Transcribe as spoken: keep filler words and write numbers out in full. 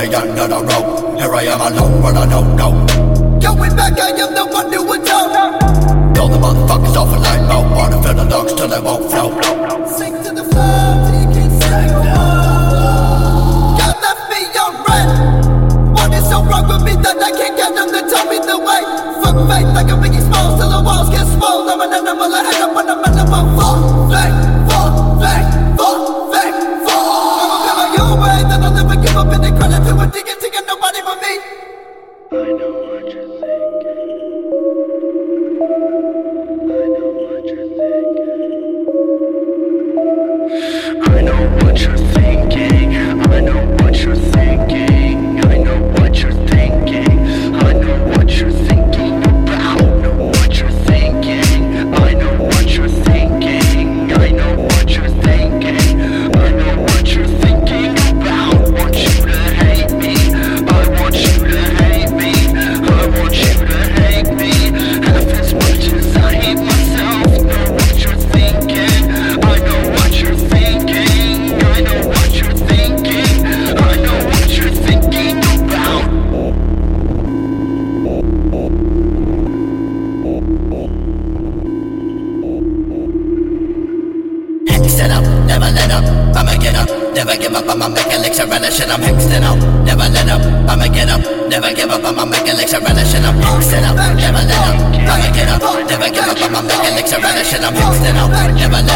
the end of the road. Here I am alone, but I don't know. Going back, I am the one who would know. Blow the motherfuckers off a light mode. Wanna fill the lungs till they won't flow. Sink to the floor till you can't sing no more. God left me on red. What is so wrong with me that I can't get them to tell me the way? Fuck faith like a Biggie Smalls till the walls get small. I'm an animal, I head up on a minimum. Fall, fake, fall, fake, fall, fake, fall. I'ma be my own way, then I'll never give up any credit to a digging, taking nobody but me. I know what you're thinking. I know what you're thinking. I know what you're thinking. I know what you're thinking. I know what you're thinking. I know what you're thinking about. I know what you're thinking. I know what you're thinking. I know what you're thinking. I know what you're thinking about. I want you to hate me. I want you to hate me. I want you to hate me half as much as I hate myself. Know what you're thinking. I know what you're thinking. I know what you're thinking. I know what you're thinking about. Hexed up, never let up, I'ma get up, never give up, I'ma make a licks and relish it. I'm hexed up, never let up, I'ma get up, never give up, I'ma make a licks and relish it. I'm hexed up, never let up, I'ma get up, never give up, I'ma make a licks and relish it. I'm hexed up, never let